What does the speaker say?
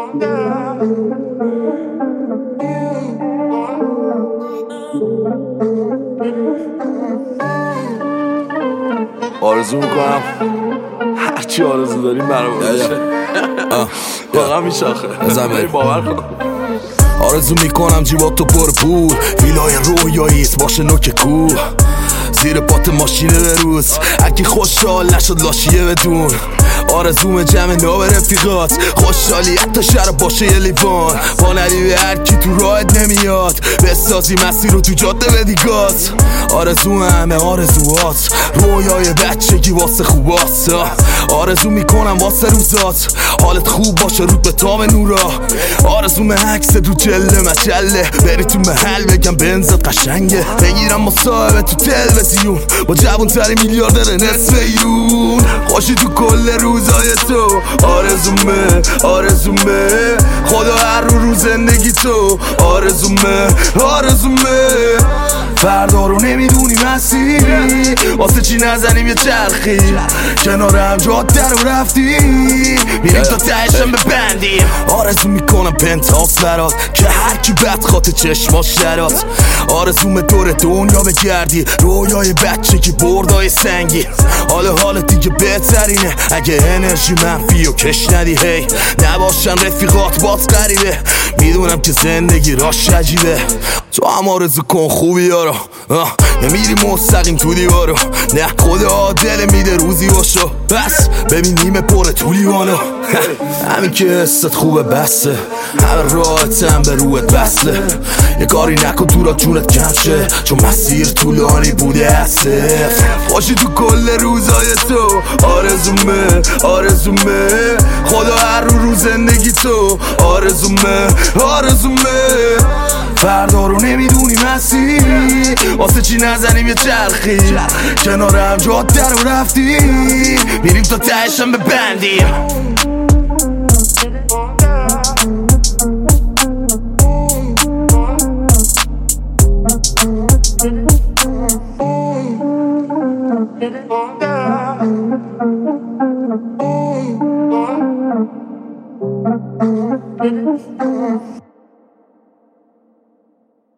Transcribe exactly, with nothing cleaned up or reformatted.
آرزو میکنم هرچی آرزو داریم برای باشه واقعا میشه آخه باور کن. آرزو میکنم جیباتو پر پول، ویلای رویاییست باشه نوک کوه، زیر پات ماشینه به روز، اگه خوشحال نشد لاشیه بدون. آرزوم جمع ناب رفیقات، خوشحالی حتی شراب باشه یه لیوان، با ندی به هر کی تو راحت نمیاد، بسازی مسیر رو تو جاده بدی گاز. آرزو همه آرزوات، رویای بچگی واسه خوباست. آرزو میکنم واسه روزات، حالت خوب باشه رود به تام نورا. آرزوم عکس تو جله مجله، بری تو محل بگم بنزت قشنگه، بگیرم مصاحبه تو تلویزیون با جوان تری میلیاردر نصف ایرون. خوشی تو کل روزای تو، آرزومه آرزومه خدا هر رو رو زندگی تو، آرزومه آرزومه فردا رو نمیدونی مسیری، واسه چی نزنیم یه چرخی کنار هم جاده رو رفتی، میریم تا تهشم ببندیم. آرزو میکنم پنتاس برات که هر کی بد خاطر چشماش درات، آرزوم دور دنیا بگردی، رویای بچگی بردای سنگی. حالا حالت دیگه بهترینه اگه انرژی منفی و کش ندی، هی نباشن رفیقات بات غریبه، میدونم که زندگی راش عجیبه. تو هم آرزو کن خوبی یارو، نمیری مستقیم تو دیوارو، نه خدا دل میده روزی باشو، بس ببین نیمه پر تو لیوانو. همین که حست خوبه بسته، همه راحتم به روحت بسته، یه کاری نکن تو را جونت کم شه، چون مسیر طولانی بوده هسته. خوشی تو کل روزای تو، آرزومه آرزومه خدا هر رو رو زندگی تو، آرزومه آرزومه فردا رو نمیدونی مسیری، واسه چی نزنیم یه چرخی کنار هم جاده رو رفتی، میریم تا تهشم ببندیم. Did it?